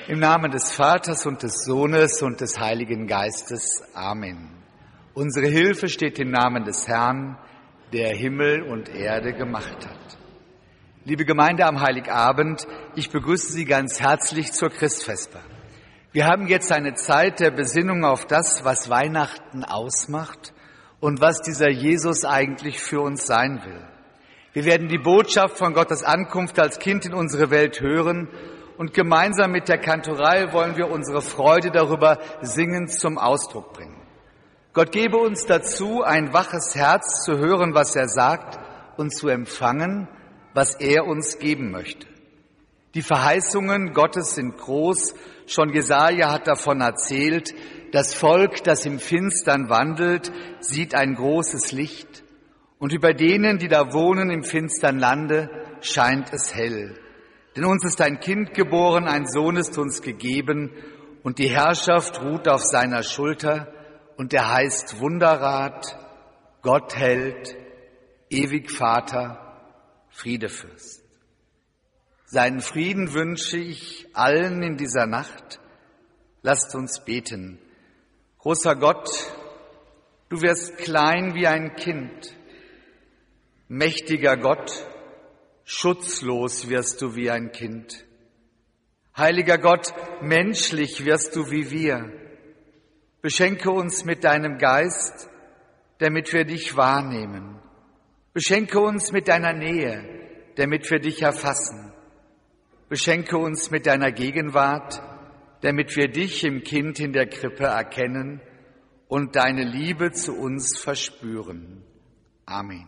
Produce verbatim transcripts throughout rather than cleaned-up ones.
Im Namen des Vaters und des Sohnes und des Heiligen Geistes. Amen. Unsere Hilfe steht im Namen des Herrn, der Himmel und Erde gemacht hat. Liebe Gemeinde am Heiligabend, ich begrüße Sie ganz herzlich zur Christvesper. Wir haben jetzt eine Zeit der Besinnung auf das, was Weihnachten ausmacht und was dieser Jesus eigentlich für uns sein will. Wir werden die Botschaft von Gottes Ankunft als Kind in unsere Welt hören und gemeinsam mit der Kantorei wollen wir unsere Freude darüber singend zum Ausdruck bringen. Gott gebe uns dazu ein waches Herz zu hören, was er sagt und zu empfangen, was er uns geben möchte. Die Verheißungen Gottes sind groß. Schon Jesaja hat davon erzählt. Das Volk, das im Finstern wandelt, sieht ein großes Licht. Und über denen, die da wohnen im finstern Lande, scheint es hell. Denn uns ist ein Kind geboren, ein Sohn ist uns gegeben, und die Herrschaft ruht auf seiner Schulter, und er heißt Wunderrat, Gottheld, ewig Vater, Friedefürst. Seinen Frieden wünsche ich allen in dieser Nacht. Lasst uns beten. Großer Gott, du wirst klein wie ein Kind. Mächtiger Gott, schutzlos wirst du wie ein Kind. Heiliger Gott, menschlich wirst du wie wir. Beschenke uns mit deinem Geist, damit wir dich wahrnehmen. Beschenke uns mit deiner Nähe, damit wir dich erfassen. Beschenke uns mit deiner Gegenwart, damit wir dich im Kind in der Krippe erkennen und deine Liebe zu uns verspüren. Amen.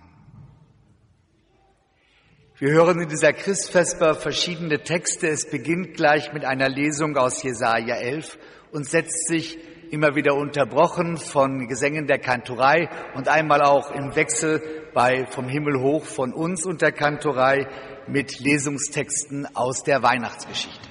Wir hören in dieser Christvesper verschiedene Texte. Es beginnt gleich mit einer Lesung aus Jesaja elf und setzt sich immer wieder unterbrochen von Gesängen der Kantorei und einmal auch im Wechsel bei Vom Himmel hoch von uns und der Kantorei mit Lesungstexten aus der Weihnachtsgeschichte.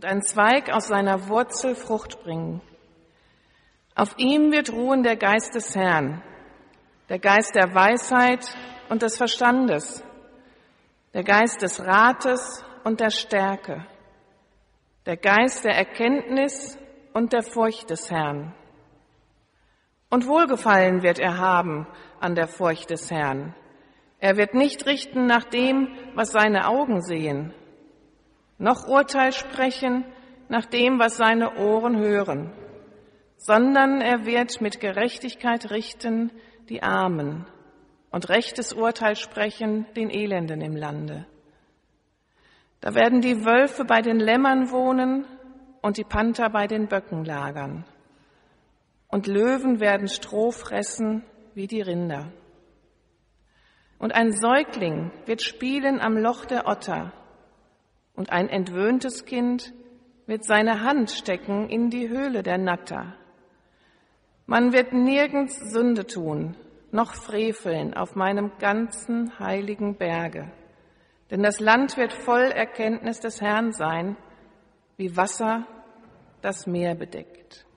ein Zweig aus seiner Wurzel Frucht bringen. Auf ihm wird ruhen der Geist des Herrn, der Geist der Weisheit und des Verstandes, der Geist des Rates und der Stärke, der Geist der Erkenntnis und der Furcht des Herrn. Und Wohlgefallen wird er haben an der Furcht des Herrn. Er wird nicht richten nach dem, was seine Augen sehen, noch Urteil sprechen nach dem, was seine Ohren hören, sondern er wird mit Gerechtigkeit richten die Armen und rechtes Urteil sprechen den Elenden im Lande. Da werden die Wölfe bei den Lämmern wohnen und die Panther bei den Böcken lagern. Und Löwen werden Stroh fressen wie die Rinder. Und ein Säugling wird spielen am Loch der Otter, und ein entwöhntes Kind wird seine Hand stecken in die Höhle der Natter. Man wird nirgends Sünde tun, noch freveln auf meinem ganzen heiligen Berge. Denn das Land wird voll Erkenntnis des Herrn sein, wie Wasser das Meer bedeckt.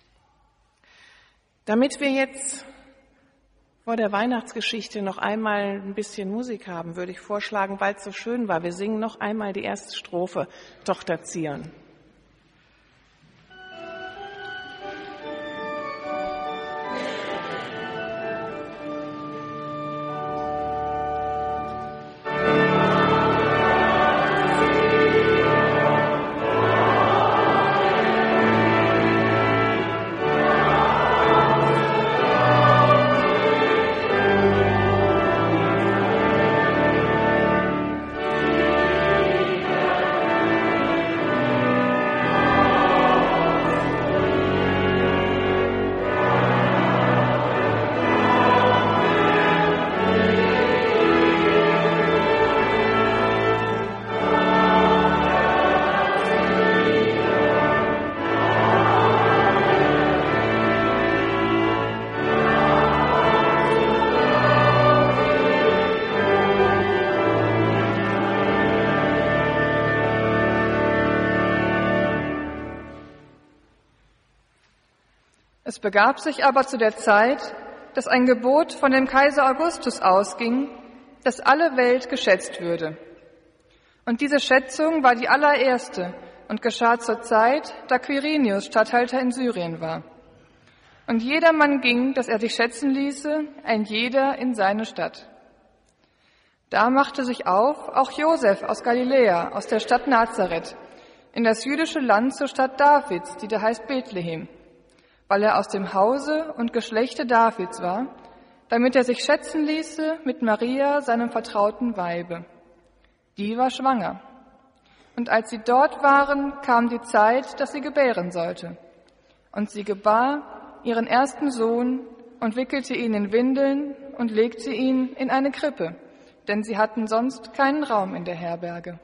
Damit wir jetzt vor der Weihnachtsgeschichte noch einmal ein bisschen Musik haben, würde ich vorschlagen, weil es so schön war, wir singen noch einmal die erste Strophe, Tochter Zion. Es begab sich aber zu der Zeit, dass ein Gebot von dem Kaiser Augustus ausging, dass alle Welt geschätzt würde. Und diese Schätzung war die allererste und geschah zur Zeit, da Quirinius Statthalter in Syrien war. Und jedermann ging, dass er sich schätzen ließe, ein jeder in seine Stadt. Da machte sich auf auch Josef aus Galiläa, aus der Stadt Nazareth, in das jüdische Land zur Stadt Davids, die da heißt Bethlehem, weil er aus dem Hause und Geschlechte Davids war, damit er sich schätzen ließe mit Maria, seinem vertrauten Weibe. Die war schwanger. Und als sie dort waren, kam die Zeit, dass sie gebären sollte. Und sie gebar ihren ersten Sohn und wickelte ihn in Windeln und legte ihn in eine Krippe, denn sie hatten sonst keinen Raum in der Herberge.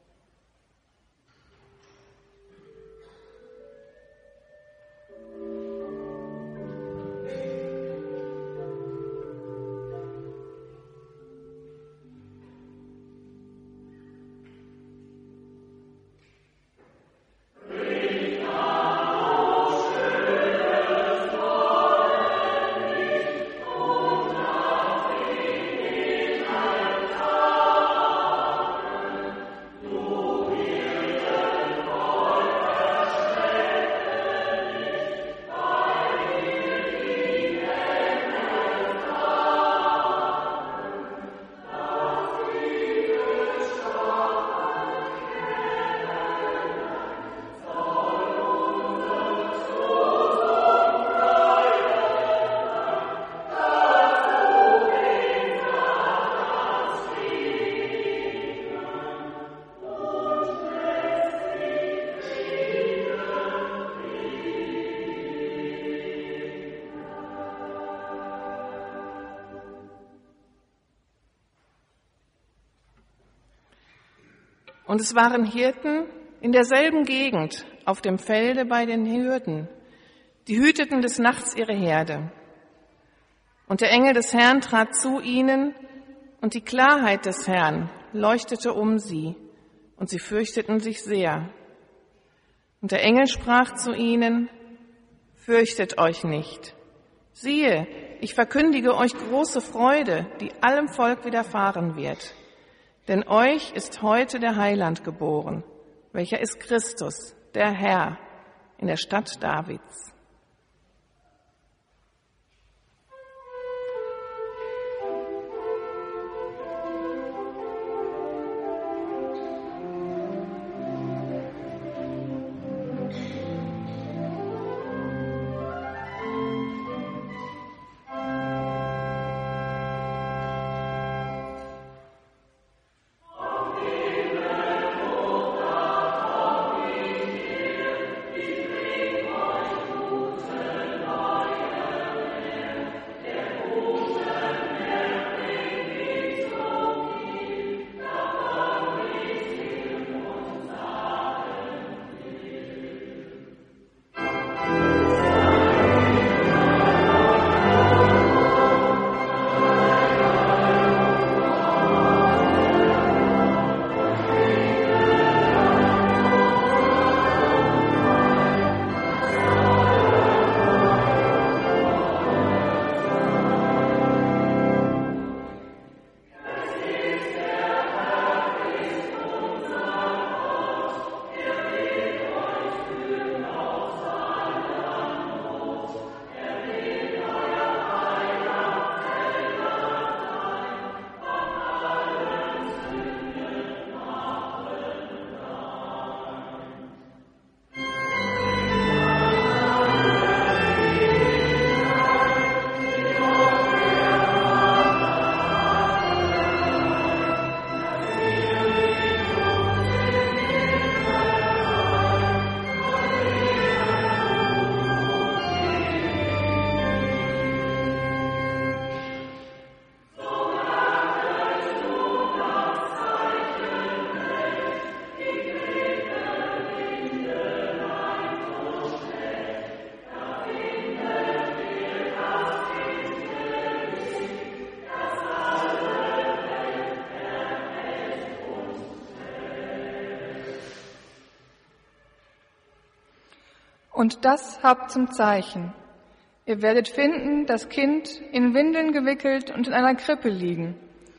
Und es waren Hirten in derselben Gegend auf dem Felde bei den Hürden, die hüteten des Nachts ihre Herde. Und der Engel des Herrn trat zu ihnen, und die Klarheit des Herrn leuchtete um sie, und sie fürchteten sich sehr. Und der Engel sprach zu ihnen: Fürchtet euch nicht. Siehe, ich verkündige euch große Freude, die allem Volk widerfahren wird. Denn euch ist heute der Heiland geboren, welcher ist Christus, der Herr, in der Stadt Davids. Und das habt zum Zeichen. Ihr werdet finden, das Kind in Windeln gewickelt und in einer Krippe liegen.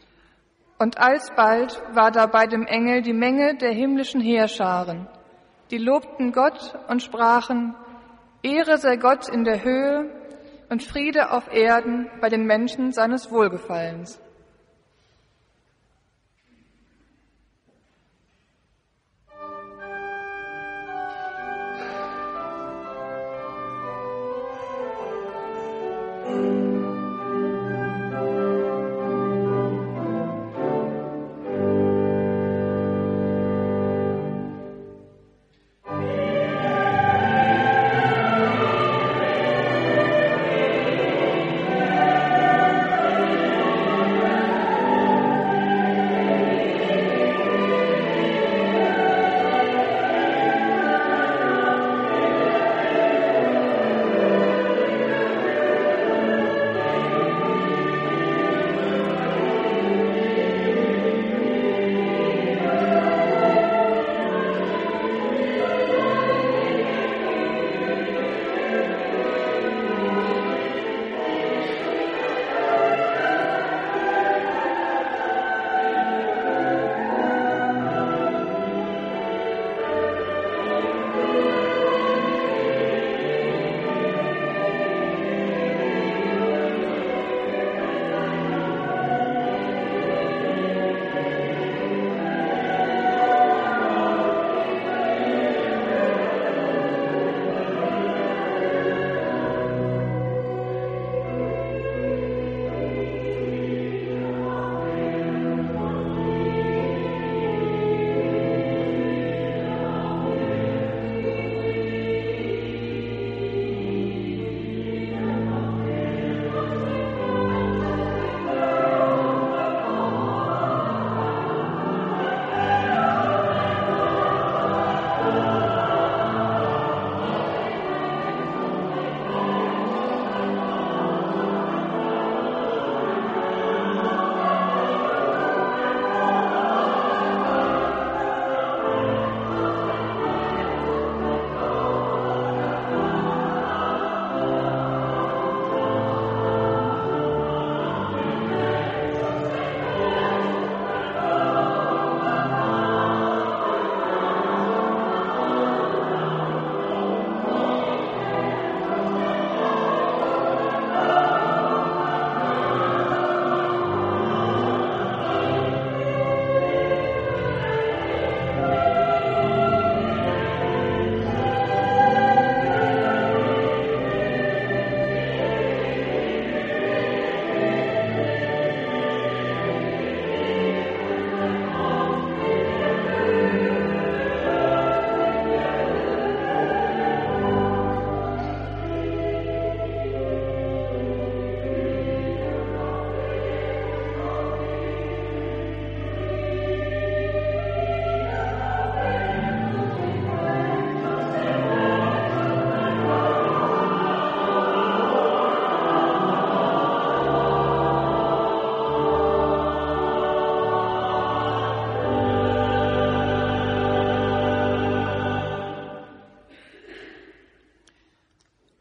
Und alsbald war da bei dem Engel die Menge der himmlischen Heerscharen. Die lobten Gott und sprachen: Ehre sei Gott in der Höhe und Friede auf Erden bei den Menschen seines Wohlgefallens.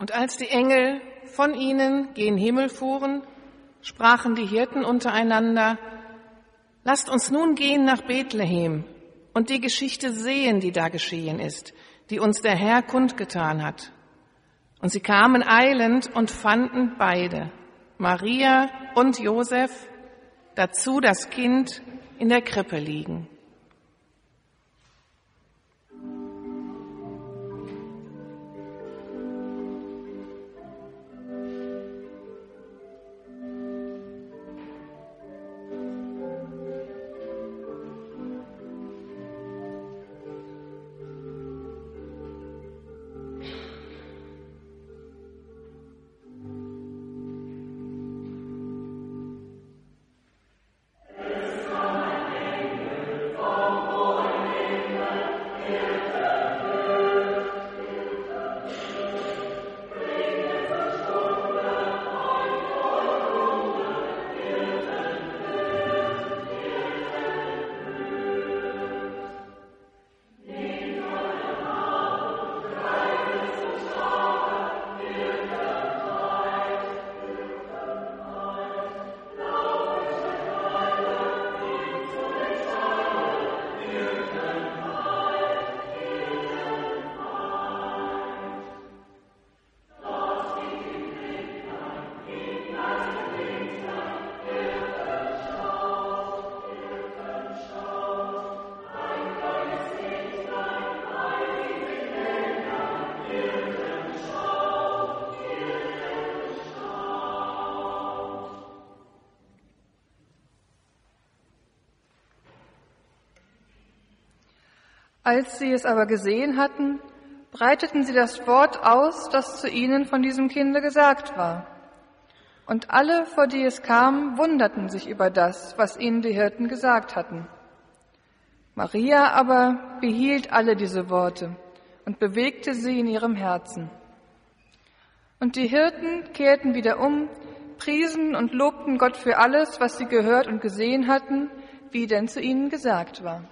Und als die Engel von ihnen gen Himmel fuhren, sprachen die Hirten untereinander: Lasst uns nun gehen nach Bethlehem und die Geschichte sehen, die da geschehen ist, die uns der Herr kundgetan hat. Und sie kamen eilend und fanden beide, Maria und Josef, dazu das Kind in der Krippe liegen. Als sie es aber gesehen hatten, breiteten sie das Wort aus, das zu ihnen von diesem Kinde gesagt war. Und alle, vor die es kam, wunderten sich über das, was ihnen die Hirten gesagt hatten. Maria aber behielt alle diese Worte und bewegte sie in ihrem Herzen. Und die Hirten kehrten wieder um, priesen und lobten Gott für alles, was sie gehört und gesehen hatten, wie denn zu ihnen gesagt war.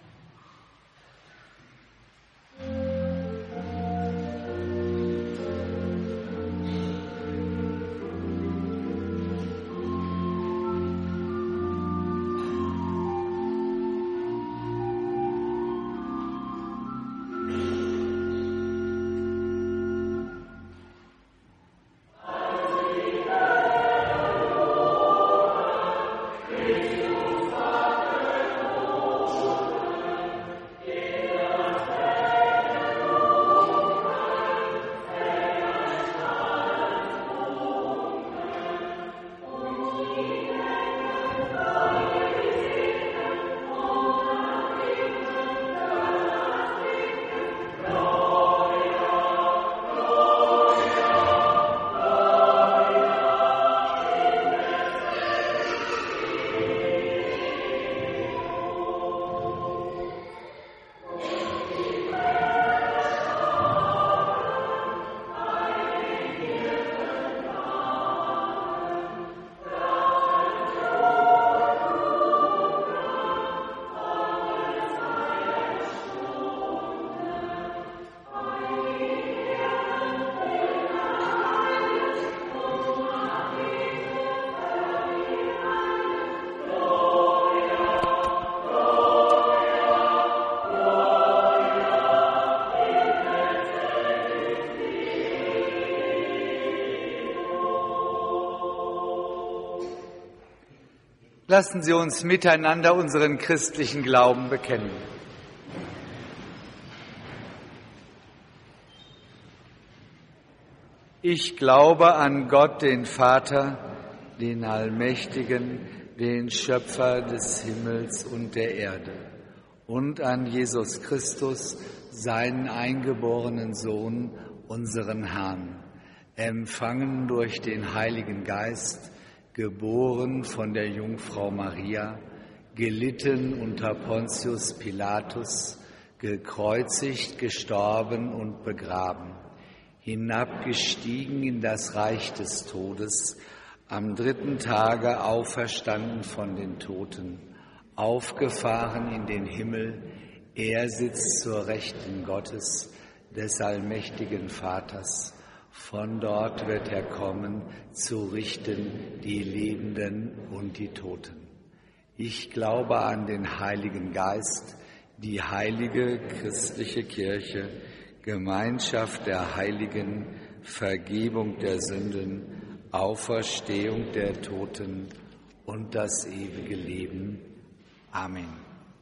Lassen Sie uns miteinander unseren christlichen Glauben bekennen. Ich glaube an Gott, den Vater, den Allmächtigen, den Schöpfer des Himmels und der Erde, und an Jesus Christus, seinen eingeborenen Sohn, unseren Herrn, empfangen durch den Heiligen Geist, geboren von der Jungfrau Maria, gelitten unter Pontius Pilatus, gekreuzigt, gestorben und begraben, hinabgestiegen in das Reich des Todes, am dritten Tage auferstanden von den Toten, aufgefahren in den Himmel, er sitzt zur Rechten Gottes, des allmächtigen Vaters. Von dort wird er kommen, zu richten die Lebenden und die Toten. Ich glaube an den Heiligen Geist, die heilige christliche Kirche, Gemeinschaft der Heiligen, Vergebung der Sünden, Auferstehung der Toten und das ewige Leben. Amen.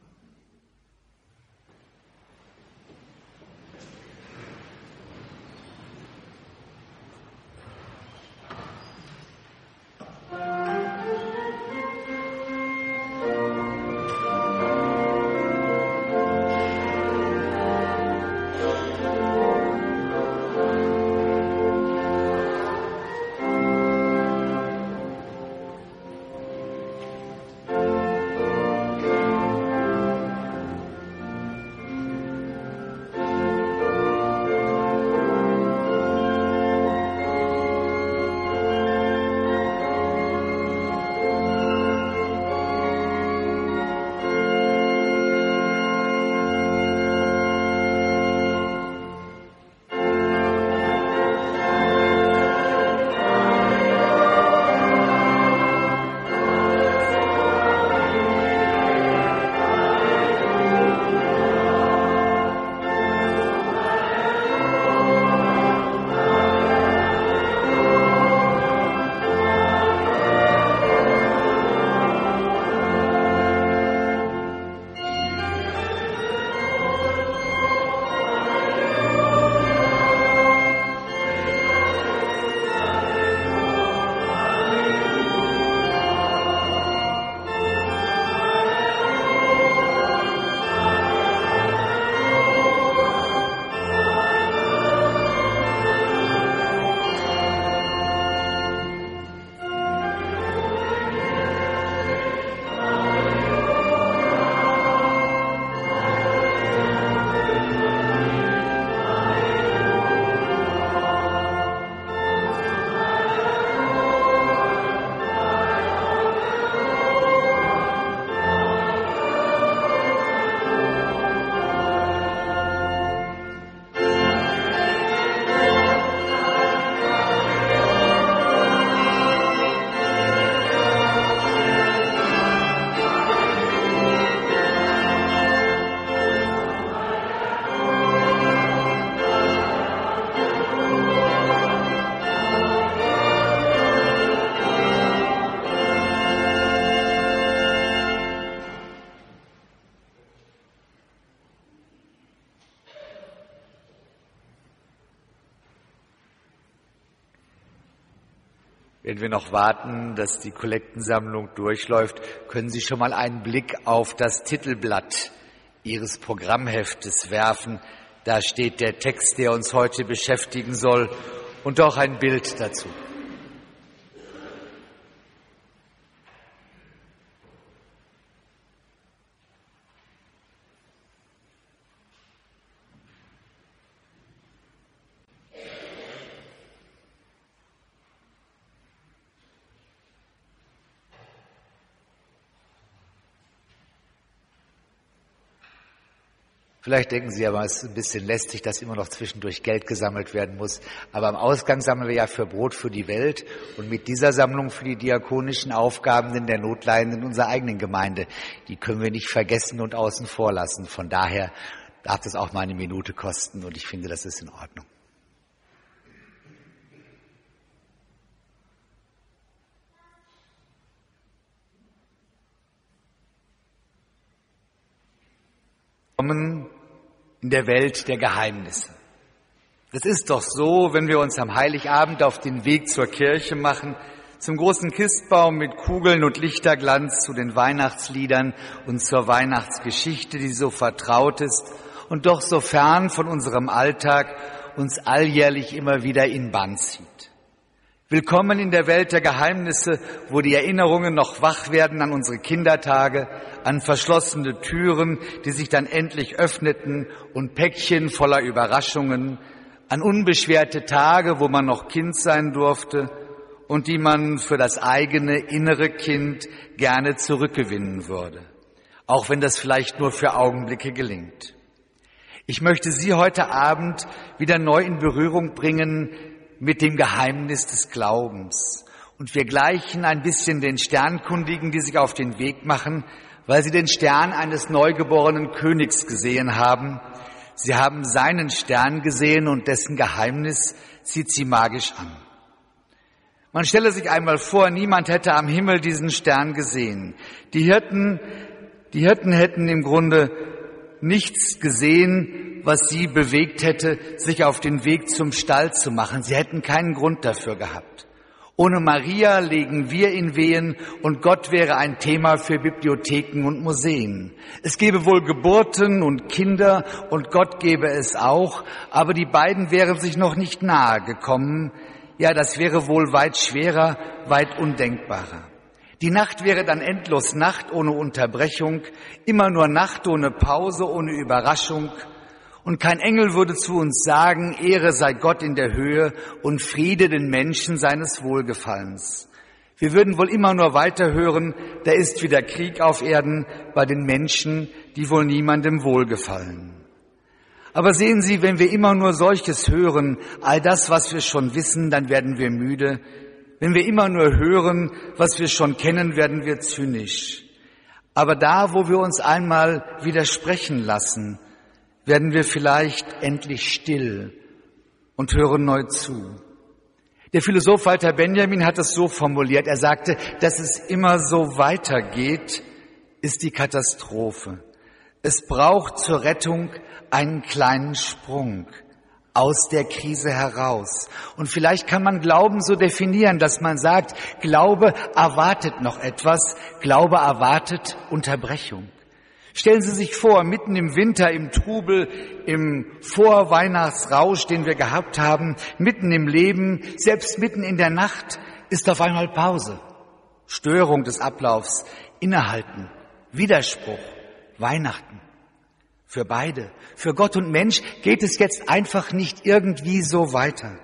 Wenn wir noch warten, dass die Kollektensammlung durchläuft, können Sie schon mal einen Blick auf das Titelblatt Ihres Programmheftes werfen. Da steht der Text, der uns heute beschäftigen soll, und auch ein Bild dazu. Vielleicht denken Sie aber, es ist ein bisschen lästig, dass immer noch zwischendurch Geld gesammelt werden muss. Aber am Ausgang sammeln wir ja für Brot für die Welt und mit dieser Sammlung für die diakonischen Aufgaben in der Notleidenden in unserer eigenen Gemeinde. Die können wir nicht vergessen und außen vor lassen. Von daher darf das auch mal eine Minute kosten und ich finde, das ist in Ordnung. In der Welt der Geheimnisse. Das ist doch so, wenn wir uns am Heiligabend auf den Weg zur Kirche machen, zum großen Christbaum mit Kugeln und Lichterglanz, zu den Weihnachtsliedern und zur Weihnachtsgeschichte, die so vertraut ist und doch so fern von unserem Alltag uns alljährlich immer wieder in Bann zieht. Willkommen in der Welt der Geheimnisse, wo die Erinnerungen noch wach werden an unsere Kindertage, an verschlossene Türen, die sich dann endlich öffneten und Päckchen voller Überraschungen, an unbeschwerte Tage, wo man noch Kind sein durfte und die man für das eigene innere Kind gerne zurückgewinnen würde, auch wenn das vielleicht nur für Augenblicke gelingt. Ich möchte Sie heute Abend wieder neu in Berührung bringen mit dem Geheimnis des Glaubens. Und wir gleichen ein bisschen den Sternkundigen, die sich auf den Weg machen, weil sie den Stern eines neugeborenen Königs gesehen haben. Sie haben seinen Stern gesehen und dessen Geheimnis zieht sie magisch an. Man stelle sich einmal vor, niemand hätte am Himmel diesen Stern gesehen. Die Hirten, die Hirten hätten im Grunde nichts gesehen, was sie bewegt hätte, sich auf den Weg zum Stall zu machen. Sie hätten keinen Grund dafür gehabt. Ohne Maria legen wir in Wehen und Gott wäre ein Thema für Bibliotheken und Museen. Es gäbe wohl Geburten und Kinder und Gott gäbe es auch, aber die beiden wären sich noch nicht nahe gekommen. Ja, das wäre wohl weit schwerer, weit undenkbarer. Die Nacht wäre dann endlos Nacht ohne Unterbrechung, immer nur Nacht ohne Pause, ohne Überraschung. Und kein Engel würde zu uns sagen, Ehre sei Gott in der Höhe und Friede den Menschen seines Wohlgefallens. Wir würden wohl immer nur weiterhören, da ist wieder Krieg auf Erden bei den Menschen, die wohl niemandem wohlgefallen. Aber sehen Sie, wenn wir immer nur solches hören, all das, was wir schon wissen, dann werden wir müde. Wenn wir immer nur hören, was wir schon kennen, werden wir zynisch. Aber da, wo wir uns einmal widersprechen lassen, werden wir vielleicht endlich still und hören neu zu. Der Philosoph Walter Benjamin hat es so formuliert, er sagte, dass es immer so weitergeht, ist die Katastrophe. Es braucht zur Rettung einen kleinen Sprung aus der Krise heraus. Und vielleicht kann man Glauben so definieren, dass man sagt, Glaube erwartet noch etwas, Glaube erwartet Unterbrechung. Stellen Sie sich vor, mitten im Winter, im Trubel, im Vorweihnachtsrausch, den wir gehabt haben, mitten im Leben, selbst mitten in der Nacht, ist auf einmal Pause. Störung des Ablaufs, Innehalten, Widerspruch, Weihnachten. Für beide, für Gott und Mensch geht es jetzt einfach nicht irgendwie so weiter.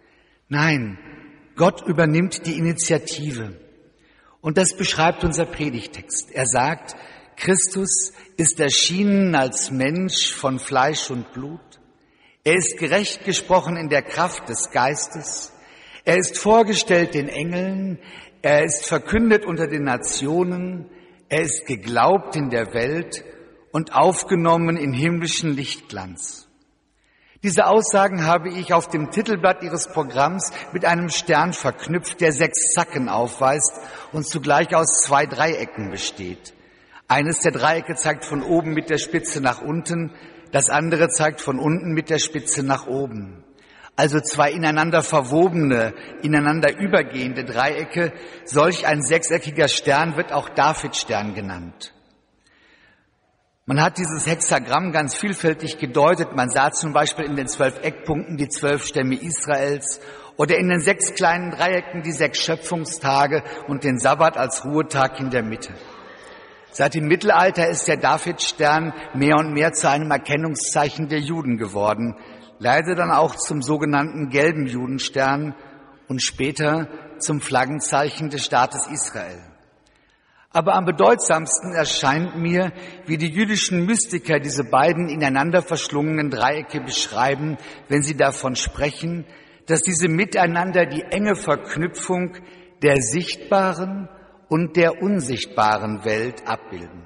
Nein, Gott übernimmt die Initiative. Und das beschreibt unser Predigtext. Er sagt, Christus ist erschienen als Mensch von Fleisch und Blut. Er ist gerecht gesprochen in der Kraft des Geistes. Er ist vorgestellt den Engeln. Er ist verkündet unter den Nationen. Er ist geglaubt in der Welt und aufgenommen in himmlischen Lichtglanz. Diese Aussagen habe ich auf dem Titelblatt Ihres Programms mit einem Stern verknüpft, der sechs Zacken aufweist und zugleich aus zwei Dreiecken besteht. Eines der Dreiecke zeigt von oben mit der Spitze nach unten, das andere zeigt von unten mit der Spitze nach oben. Also zwei ineinander verwobene, ineinander übergehende Dreiecke. Solch ein sechseckiger Stern wird auch Davidstern genannt. Man hat dieses Hexagramm ganz vielfältig gedeutet. Man sah zum Beispiel in den zwölf Eckpunkten die zwölf Stämme Israels oder in den sechs kleinen Dreiecken die sechs Schöpfungstage und den Sabbat als Ruhetag in der Mitte. Seit dem Mittelalter ist der Davidstern mehr und mehr zu einem Erkennungszeichen der Juden geworden, leider dann auch zum sogenannten gelben Judenstern und später zum Flaggenzeichen des Staates Israel. Aber am bedeutsamsten erscheint mir, wie die jüdischen Mystiker diese beiden ineinander verschlungenen Dreiecke beschreiben, wenn sie davon sprechen, dass diese miteinander die enge Verknüpfung der sichtbaren und der unsichtbaren Welt abbilden.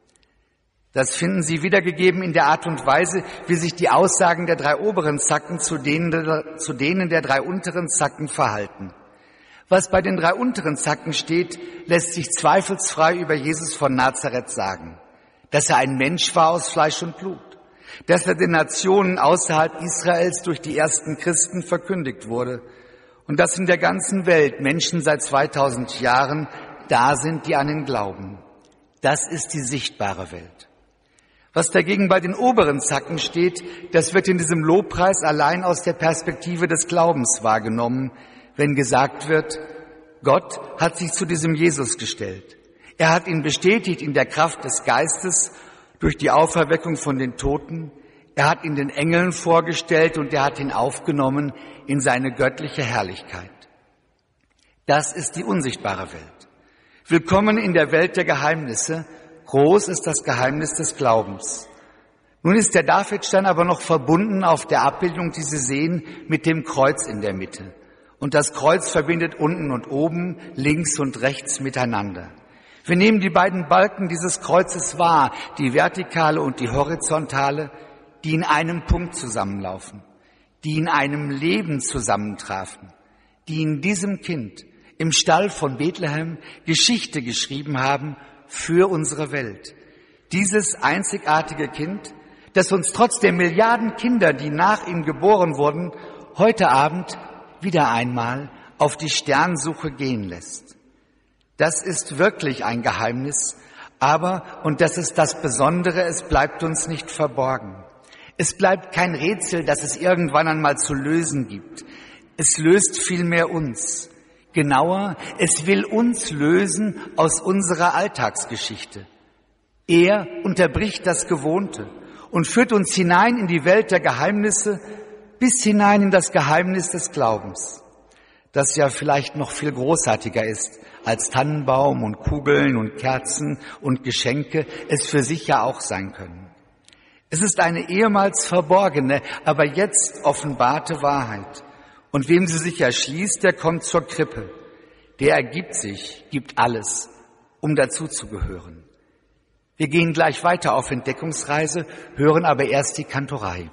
Das finden Sie wiedergegeben in der Art und Weise, wie sich die Aussagen der drei oberen Zacken zu denen der, zu denen der drei unteren Zacken verhalten. Was bei den drei unteren Zacken steht, lässt sich zweifelsfrei über Jesus von Nazareth sagen. Dass er ein Mensch war aus Fleisch und Blut. Dass er den Nationen außerhalb Israels durch die ersten Christen verkündigt wurde. Und dass in der ganzen Welt Menschen seit zweitausend Jahren da sind, die an ihn glauben. Das ist die sichtbare Welt. Was dagegen bei den oberen Zacken steht, das wird in diesem Lobpreis allein aus der Perspektive des Glaubens wahrgenommen, wenn gesagt wird, Gott hat sich zu diesem Jesus gestellt. Er hat ihn bestätigt in der Kraft des Geistes durch die Auferweckung von den Toten. Er hat ihn den Engeln vorgestellt und er hat ihn aufgenommen in seine göttliche Herrlichkeit. Das ist die unsichtbare Welt. Willkommen in der Welt der Geheimnisse. Groß ist das Geheimnis des Glaubens. Nun ist der Davidstern aber noch verbunden auf der Abbildung, die Sie sehen, mit dem Kreuz in der Mitte. Und das Kreuz verbindet unten und oben, links und rechts miteinander. Wir nehmen die beiden Balken dieses Kreuzes wahr, die vertikale und die horizontale, die in einem Punkt zusammenlaufen, die in einem Leben zusammentrafen, die in diesem Kind im Stall von Bethlehem Geschichte geschrieben haben für unsere Welt. Dieses einzigartige Kind, das uns trotz der Milliarden Kinder, die nach ihm geboren wurden, heute Abend wieder einmal auf die Sternsuche gehen lässt. Das ist wirklich ein Geheimnis, aber, und das ist das Besondere, es bleibt uns nicht verborgen. Es bleibt kein Rätsel, das es irgendwann einmal zu lösen gibt. Es löst vielmehr uns. Genauer, es will uns lösen aus unserer Alltagsgeschichte. Er unterbricht das Gewohnte und führt uns hinein in die Welt der Geheimnisse, bis hinein in das Geheimnis des Glaubens, das ja vielleicht noch viel großartiger ist, als Tannenbaum und Kugeln und Kerzen und Geschenke es für sich ja auch sein können. Es ist eine ehemals verborgene, aber jetzt offenbarte Wahrheit. Und wem sie sich erschließt, der kommt zur Krippe. Der ergibt sich, gibt alles, um dazuzugehören. Wir gehen gleich weiter auf Entdeckungsreise, hören aber erst die Kantorei.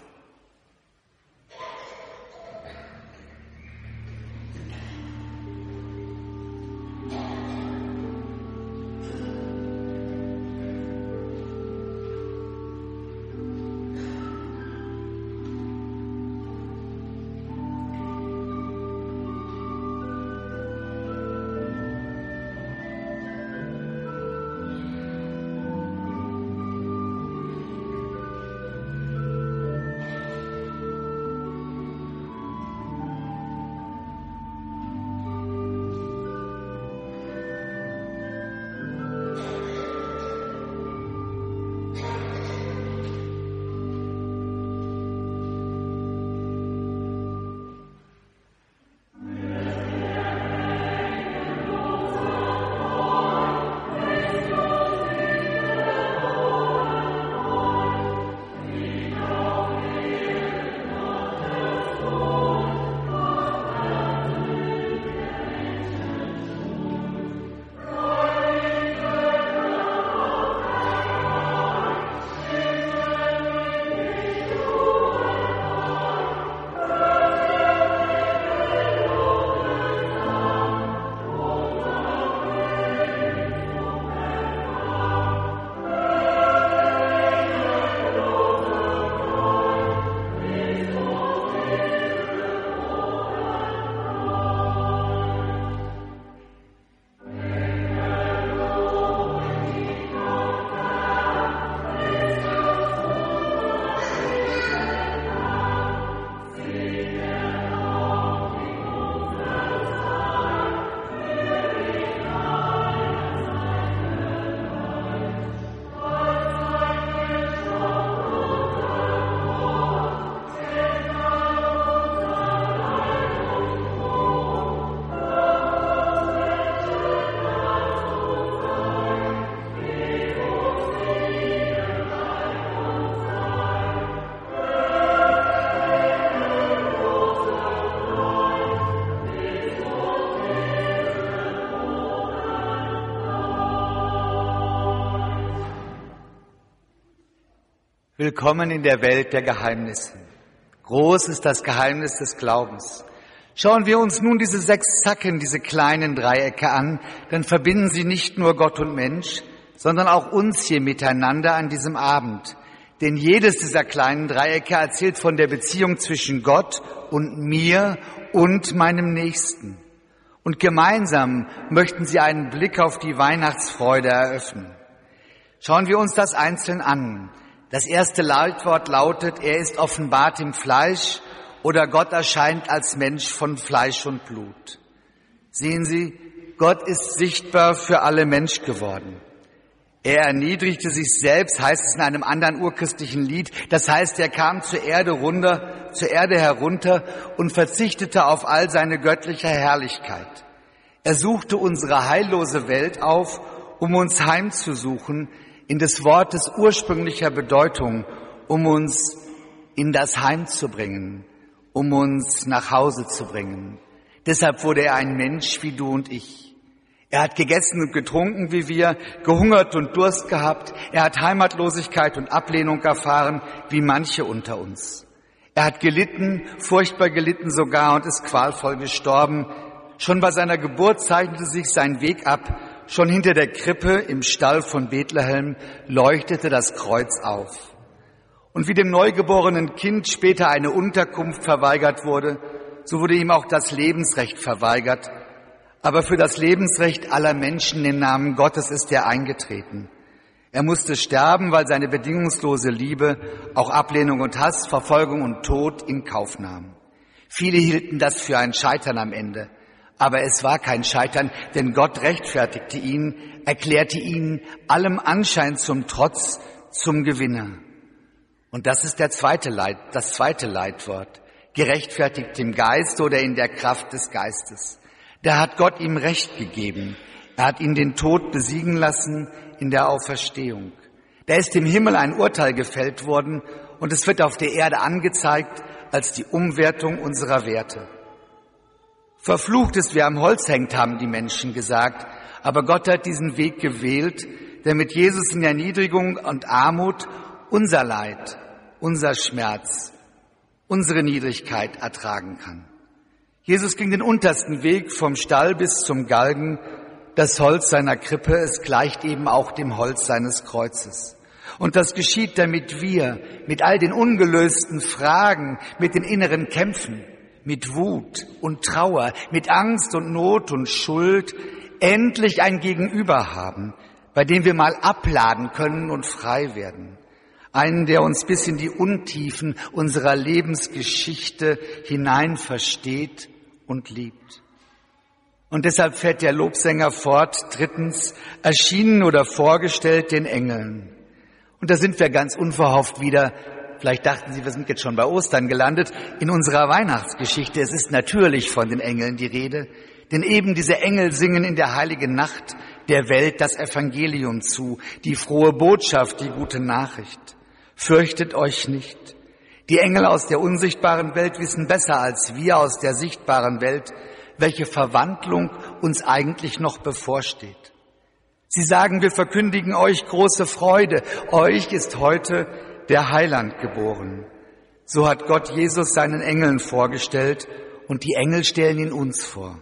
Willkommen in der Welt der Geheimnisse. Groß ist das Geheimnis des Glaubens. Schauen wir uns nun diese sechs Zacken, diese kleinen Dreiecke an, dann verbinden sie nicht nur Gott und Mensch, sondern auch uns hier miteinander an diesem Abend. Denn jedes dieser kleinen Dreiecke erzählt von der Beziehung zwischen Gott und mir und meinem Nächsten. Und gemeinsam möchten sie einen Blick auf die Weihnachtsfreude eröffnen. Schauen wir uns das einzeln an. Das erste Leitwort lautet, er ist offenbart im Fleisch oder Gott erscheint als Mensch von Fleisch und Blut. Sehen Sie, Gott ist sichtbar für alle Mensch geworden. Er erniedrigte sich selbst, heißt es in einem anderen urchristlichen Lied. Das heißt, er kam zur Erde runter, zur Erde herunter und verzichtete auf all seine göttliche Herrlichkeit. Er suchte unsere heillose Welt auf, um uns heimzusuchen in des Wortes ursprünglicher Bedeutung, um uns in das Heim zu bringen, um uns nach Hause zu bringen. Deshalb wurde er ein Mensch wie du und ich. Er hat gegessen und getrunken wie wir, gehungert und Durst gehabt. Er hat Heimatlosigkeit und Ablehnung erfahren, wie manche unter uns. Er hat gelitten, furchtbar gelitten sogar und ist qualvoll gestorben. Schon bei seiner Geburt zeichnete sich sein Weg ab. Schon hinter der Krippe im Stall von Bethlehem leuchtete das Kreuz auf. Und wie dem neugeborenen Kind später eine Unterkunft verweigert wurde, so wurde ihm auch das Lebensrecht verweigert. Aber für das Lebensrecht aller Menschen im Namen Gottes ist er eingetreten. Er musste sterben, weil seine bedingungslose Liebe auch Ablehnung und Hass, Verfolgung und Tod in Kauf nahm. Viele hielten das für ein Scheitern am Ende. Aber es war kein Scheitern, denn Gott rechtfertigte ihn, erklärte ihn allem Anschein zum Trotz zum Gewinner. Und das ist der zweite Leit, das zweite Leitwort. Gerechtfertigt im Geist oder in der Kraft des Geistes. Da hat Gott ihm Recht gegeben. Er hat ihn den Tod besiegen lassen in der Auferstehung. Da ist im Himmel ein Urteil gefällt worden und es wird auf der Erde angezeigt als die Umwertung unserer Werte. Verflucht ist, wer am Holz hängt, haben die Menschen gesagt. Aber Gott hat diesen Weg gewählt, damit Jesus in Erniedrigung und Armut unser Leid, unser Schmerz, unsere Niedrigkeit ertragen kann. Jesus ging den untersten Weg vom Stall bis zum Galgen. Das Holz seiner Krippe, es gleicht eben auch dem Holz seines Kreuzes. Und das geschieht, damit wir mit all den ungelösten Fragen, mit den inneren Kämpfen, mit Wut und Trauer, mit Angst und Not und Schuld endlich ein Gegenüber haben, bei dem wir mal abladen können und frei werden. Einen, der uns bis in die Untiefen unserer Lebensgeschichte hinein versteht und liebt. Und deshalb fährt der Lobsänger fort, drittens, erschienen oder vorgestellt den Engeln. Und da sind wir ganz unverhofft wieder, vielleicht dachten Sie, wir sind jetzt schon bei Ostern gelandet, in unserer Weihnachtsgeschichte. Es ist natürlich von den Engeln die Rede, denn eben diese Engel singen in der heiligen Nacht der Welt das Evangelium zu, die frohe Botschaft, die gute Nachricht. Fürchtet euch nicht. Die Engel aus der unsichtbaren Welt wissen besser als wir aus der sichtbaren Welt, welche Verwandlung uns eigentlich noch bevorsteht. Sie sagen, wir verkündigen euch große Freude. Euch ist heute der Heiland geboren. So hat Gott Jesus seinen Engeln vorgestellt und die Engel stellen ihn uns vor.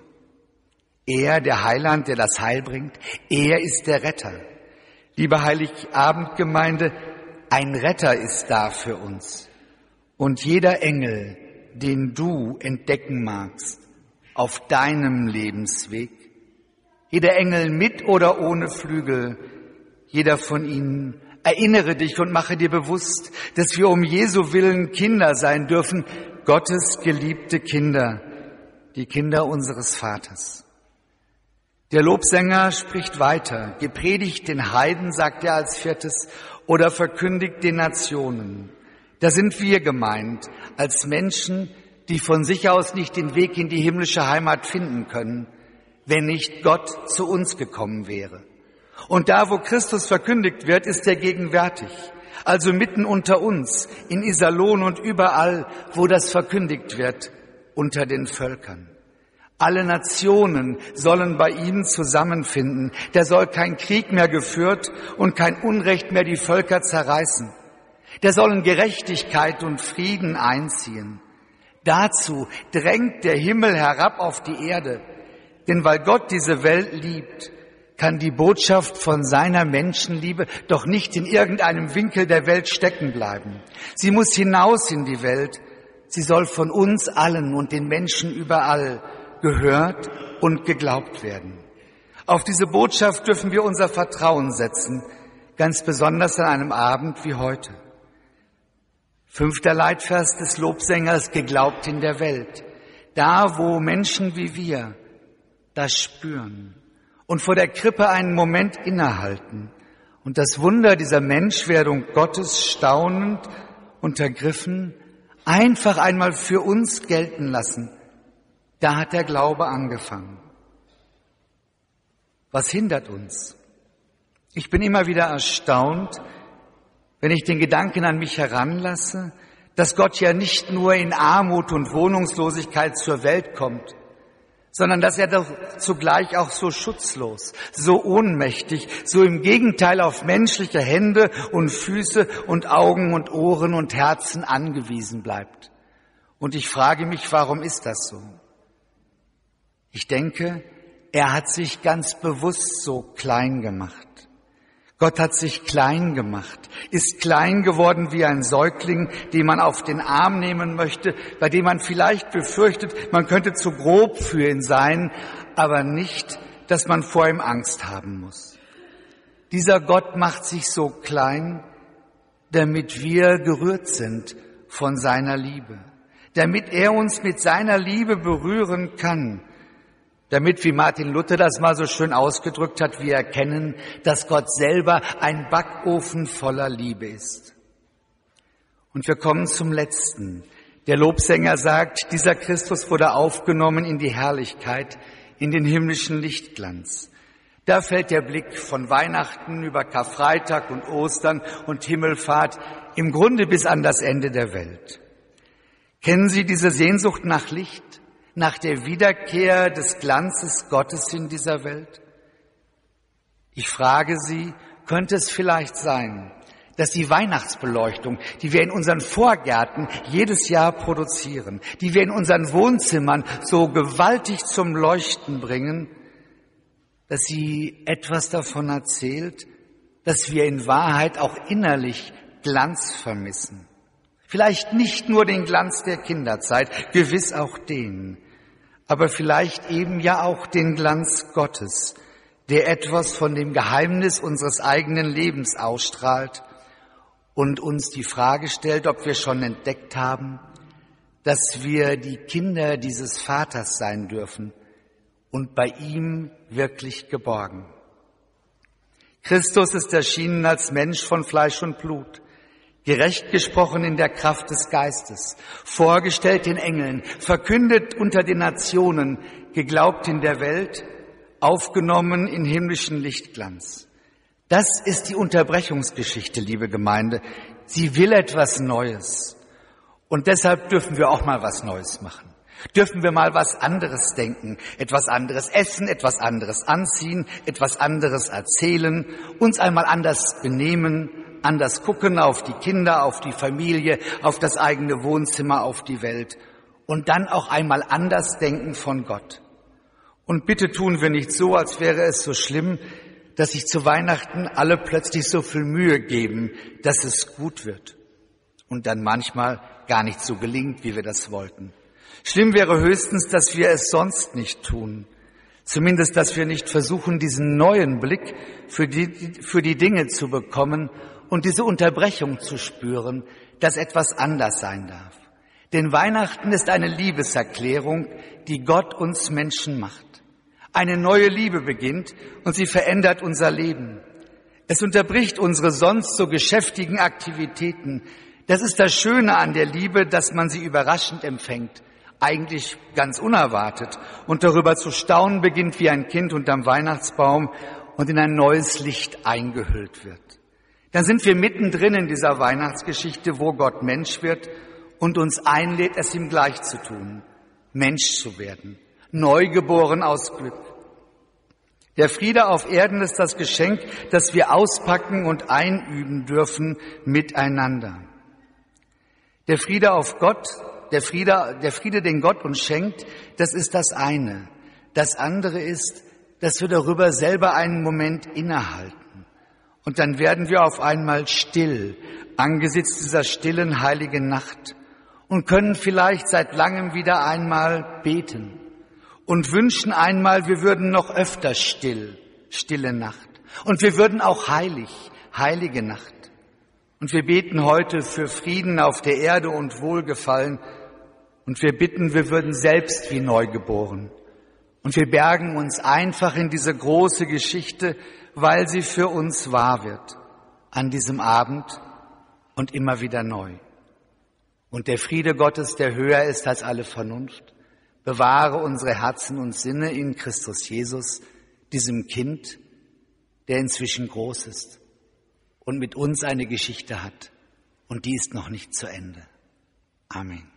Er, der Heiland, der das Heil bringt, er ist der Retter. Liebe Heiligabendgemeinde, ein Retter ist da für uns. Und jeder Engel, den du entdecken magst, auf deinem Lebensweg, jeder Engel mit oder ohne Flügel, jeder von ihnen, erinnere dich und mache dir bewusst, dass wir um Jesu Willen Kinder sein dürfen, Gottes geliebte Kinder, die Kinder unseres Vaters. Der Lobsänger spricht weiter, gepredigt den Heiden, sagt er als viertes, oder verkündigt den Nationen. Da sind wir gemeint, als Menschen, die von sich aus nicht den Weg in die himmlische Heimat finden können, wenn nicht Gott zu uns gekommen wäre. Und da, wo Christus verkündigt wird, ist er gegenwärtig, also mitten unter uns, in Iserlohn und überall, wo das verkündigt wird, unter den Völkern. Alle Nationen sollen bei ihm zusammenfinden. Da soll kein Krieg mehr geführt und kein Unrecht mehr die Völker zerreißen. Da sollen Gerechtigkeit und Frieden einziehen. Dazu drängt der Himmel herab auf die Erde. Denn weil Gott diese Welt liebt, kann die Botschaft von seiner Menschenliebe doch nicht in irgendeinem Winkel der Welt stecken bleiben. Sie muss hinaus in die Welt. Sie soll von uns allen und den Menschen überall gehört und geglaubt werden. Auf diese Botschaft dürfen wir unser Vertrauen setzen, ganz besonders an einem Abend wie heute. Fünfter Leitvers des Lobsängers, geglaubt in der Welt. Da, wo Menschen wie wir das spüren und vor der Krippe einen Moment innehalten und das Wunder dieser Menschwerdung Gottes staunend, untergriffen, einfach einmal für uns gelten lassen. Da hat der Glaube angefangen. Was hindert uns? Ich bin immer wieder erstaunt, wenn ich den Gedanken an mich heranlasse, dass Gott ja nicht nur in Armut und Wohnungslosigkeit zur Welt kommt, sondern dass er doch zugleich auch so schutzlos, so ohnmächtig, so im Gegenteil auf menschliche Hände und Füße und Augen und Ohren und Herzen angewiesen bleibt. Und ich frage mich, warum ist das so? Ich denke, er hat sich ganz bewusst so klein gemacht. Gott hat sich klein gemacht, ist klein geworden wie ein Säugling, den man auf den Arm nehmen möchte, bei dem man vielleicht befürchtet, man könnte zu grob für ihn sein, aber nicht, dass man vor ihm Angst haben muss. Dieser Gott macht sich so klein, damit wir gerührt sind von seiner Liebe, damit er uns mit seiner Liebe berühren kann, damit, wie Martin Luther das mal so schön ausgedrückt hat, wir erkennen, dass Gott selber ein Backofen voller Liebe ist. Und wir kommen zum Letzten. Der Lobsänger sagt, dieser Christus wurde aufgenommen in die Herrlichkeit, in den himmlischen Lichtglanz. Da fällt der Blick von Weihnachten über Karfreitag und Ostern und Himmelfahrt im Grunde bis an das Ende der Welt. Kennen Sie diese Sehnsucht nach Licht? Nach der Wiederkehr des Glanzes Gottes in dieser Welt? Ich frage Sie, könnte es vielleicht sein, dass die Weihnachtsbeleuchtung, die wir in unseren Vorgärten jedes Jahr produzieren, die wir in unseren Wohnzimmern so gewaltig zum Leuchten bringen, dass sie etwas davon erzählt, dass wir in Wahrheit auch innerlich Glanz vermissen? Vielleicht nicht nur den Glanz der Kinderzeit, gewiss auch den, aber vielleicht eben ja auch den Glanz Gottes, der etwas von dem Geheimnis unseres eigenen Lebens ausstrahlt und uns die Frage stellt, ob wir schon entdeckt haben, dass wir die Kinder dieses Vaters sein dürfen und bei ihm wirklich geborgen. Christus ist erschienen als Mensch von Fleisch und Blut, gerecht gesprochen in der Kraft des Geistes, vorgestellt den Engeln, verkündet unter den Nationen, geglaubt in der Welt, aufgenommen in himmlischen Lichtglanz. Das ist die Unterbrechungsgeschichte, liebe Gemeinde. Sie will etwas Neues. Und deshalb dürfen wir auch mal was Neues machen. Dürfen wir mal was anderes denken, etwas anderes essen, etwas anderes anziehen, etwas anderes erzählen, uns einmal anders benehmen, anders gucken auf die Kinder, auf die Familie, auf das eigene Wohnzimmer, auf die Welt und dann auch einmal anders denken von Gott. Und bitte tun wir nicht so, als wäre es so schlimm, dass sich zu Weihnachten alle plötzlich so viel Mühe geben, dass es gut wird und dann manchmal gar nicht so gelingt, wie wir das wollten. Schlimm wäre höchstens, dass wir es sonst nicht tun. Zumindest, dass wir nicht versuchen, diesen neuen Blick für die, für die Dinge zu bekommen und diese Unterbrechung zu spüren, dass etwas anders sein darf. Denn Weihnachten ist eine Liebeserklärung, die Gott uns Menschen macht. Eine neue Liebe beginnt und sie verändert unser Leben. Es unterbricht unsere sonst so geschäftigen Aktivitäten. Das ist das Schöne an der Liebe, dass man sie überraschend empfängt, eigentlich ganz unerwartet und darüber zu staunen beginnt wie ein Kind unterm Weihnachtsbaum und in ein neues Licht eingehüllt wird. Dann sind wir mittendrin in dieser Weihnachtsgeschichte, wo Gott Mensch wird und uns einlädt, es ihm gleich zu tun, Mensch zu werden, neugeboren aus Glück. Der Friede auf Erden ist das Geschenk, das wir auspacken und einüben dürfen miteinander. Der Friede auf Gott, der Friede, der Friede, den Gott uns schenkt, das ist das eine. Das andere ist, dass wir darüber selber einen Moment innehalten. Und dann werden wir auf einmal still angesichts dieser stillen heiligen Nacht und können vielleicht seit langem wieder einmal beten und wünschen einmal, wir würden noch öfter still, stille Nacht. Und wir würden auch heilig, heilige Nacht. Und wir beten heute für Frieden auf der Erde und Wohlgefallen. Und wir bitten, wir würden selbst wie neugeboren. Und wir bergen uns einfach in diese große Geschichte, weil sie für uns wahr wird, an diesem Abend und immer wieder neu. Und der Friede Gottes, der höher ist als alle Vernunft, bewahre unsere Herzen und Sinne in Christus Jesus, diesem Kind, der inzwischen groß ist. und mit uns eine Geschichte hat. Und die ist noch nicht zu Ende. Amen.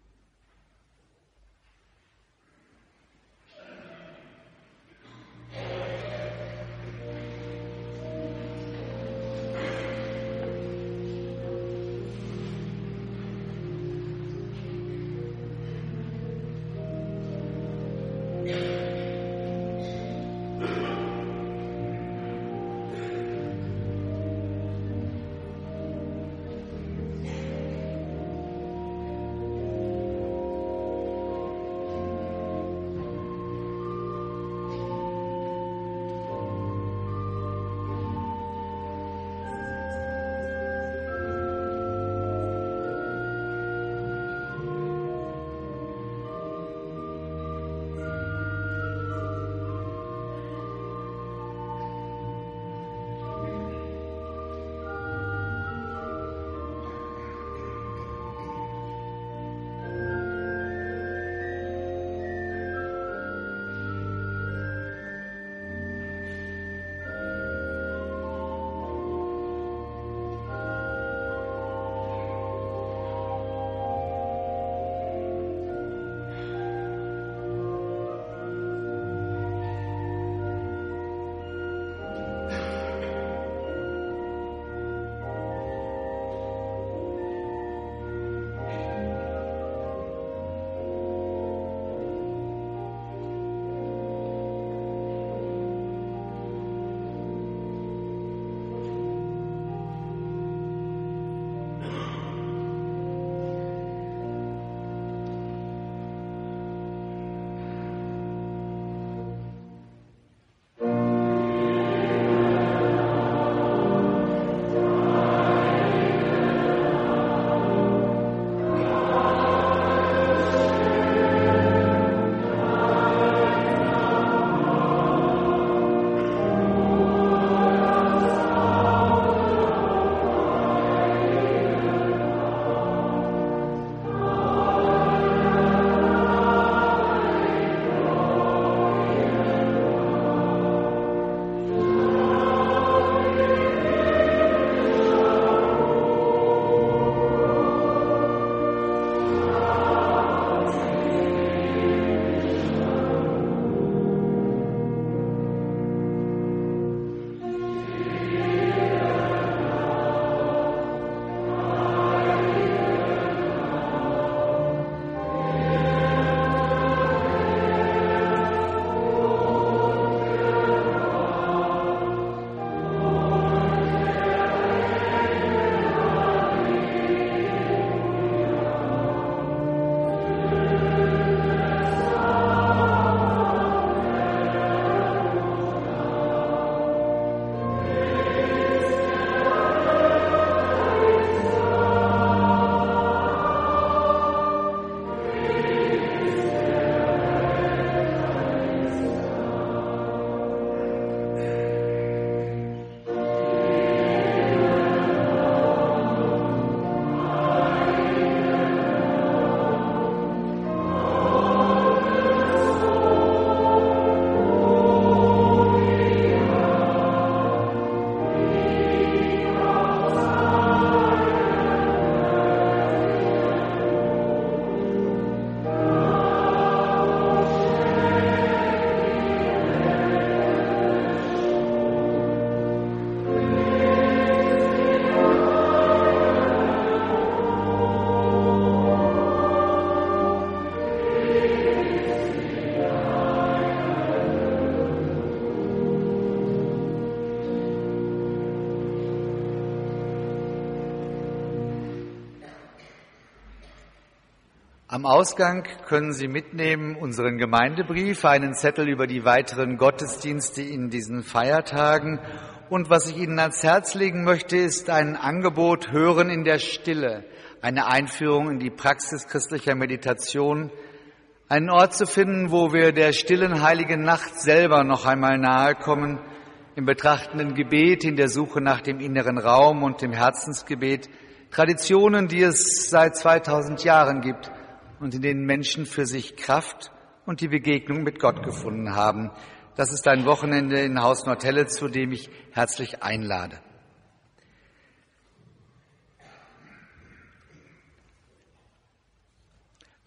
Am Ausgang können Sie mitnehmen unseren Gemeindebrief, einen Zettel über die weiteren Gottesdienste in diesen Feiertagen. Und was ich Ihnen ans Herz legen möchte, ist ein Angebot Hören in der Stille, eine Einführung in die Praxis christlicher Meditation, einen Ort zu finden, wo wir der stillen heiligen Nacht selber noch einmal nahe kommen, im betrachtenden Gebet, in der Suche nach dem inneren Raum und dem Herzensgebet, Traditionen, die es seit zweitausend Jahren gibt und in denen Menschen für sich Kraft und die Begegnung mit Gott gefunden haben. Das ist ein Wochenende in Haus Nordhelle, zu dem ich herzlich einlade.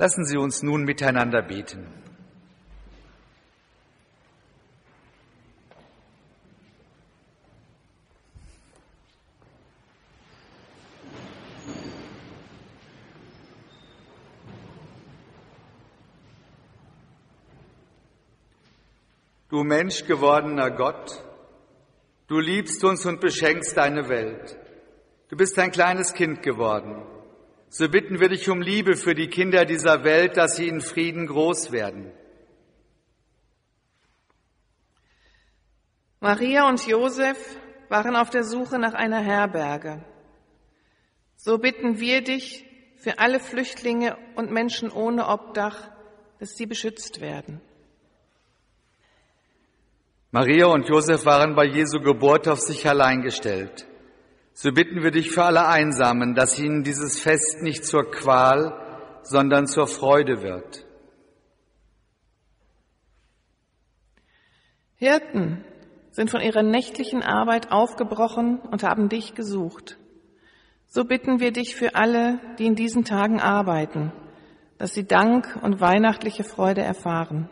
Lassen Sie uns nun miteinander beten. Du menschgewordener Gott, du liebst uns und beschenkst deine Welt. Du bist ein kleines Kind geworden. So bitten wir dich um Liebe für die Kinder dieser Welt, dass sie in Frieden groß werden. Maria und Josef waren auf der Suche nach einer Herberge. So bitten wir dich für alle Flüchtlinge und Menschen ohne Obdach, dass sie beschützt werden. Maria und Josef waren bei Jesu Geburt auf sich allein gestellt. So bitten wir dich für alle Einsamen, dass ihnen dieses Fest nicht zur Qual, sondern zur Freude wird. Hirten sind von ihrer nächtlichen Arbeit aufgebrochen und haben dich gesucht. So bitten wir dich für alle, die in diesen Tagen arbeiten, dass sie Dank und weihnachtliche Freude erfahren.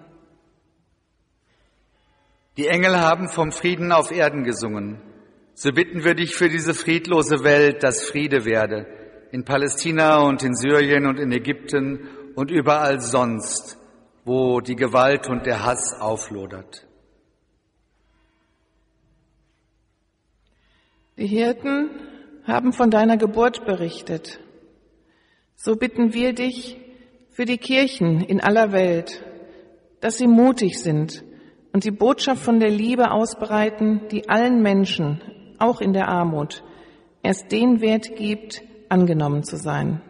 Die Engel haben vom Frieden auf Erden gesungen. So bitten wir dich für diese friedlose Welt, dass Friede werde, in Palästina und in Syrien und in Ägypten und überall sonst, wo die Gewalt und der Hass auflodert. Die Hirten haben von deiner Geburt berichtet. So bitten wir dich für die Kirchen in aller Welt, dass sie mutig sind und die Botschaft von der Liebe ausbreiten, die allen Menschen, auch in der Armut, erst den Wert gibt, angenommen zu sein.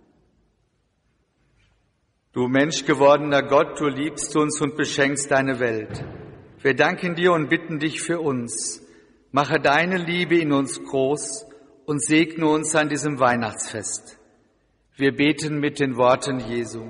Du menschgewordener Gott, du liebst uns und beschenkst deine Welt. Wir danken dir und bitten dich für uns. Mache deine Liebe in uns groß und segne uns an diesem Weihnachtsfest. Wir beten mit den Worten Jesu.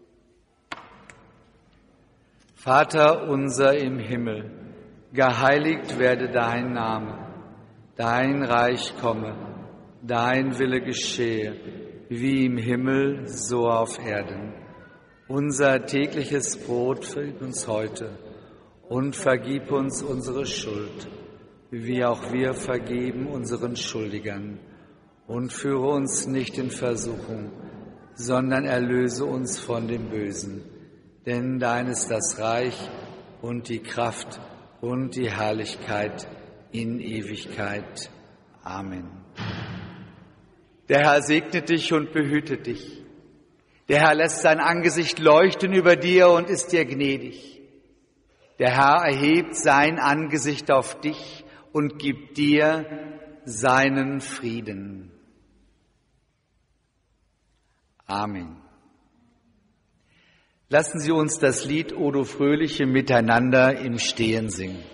Vater unser im Himmel, geheiligt werde dein Name, dein Reich komme, dein Wille geschehe, wie im Himmel, so auf Erden. Unser tägliches Brot vergib uns heute und vergib uns unsere Schuld, wie auch wir vergeben unseren Schuldigern. Und führe uns nicht in Versuchung, sondern erlöse uns von dem Bösen. Denn dein ist das Reich und die Kraft und die Herrlichkeit in Ewigkeit. Amen. Der Herr segnet dich und behütet dich. Der Herr lässt sein Angesicht leuchten über dir und ist dir gnädig. Der Herr erhebt sein Angesicht auf dich und gibt dir seinen Frieden. Amen. Lassen Sie uns das Lied O du Fröhliche miteinander im Stehen singen.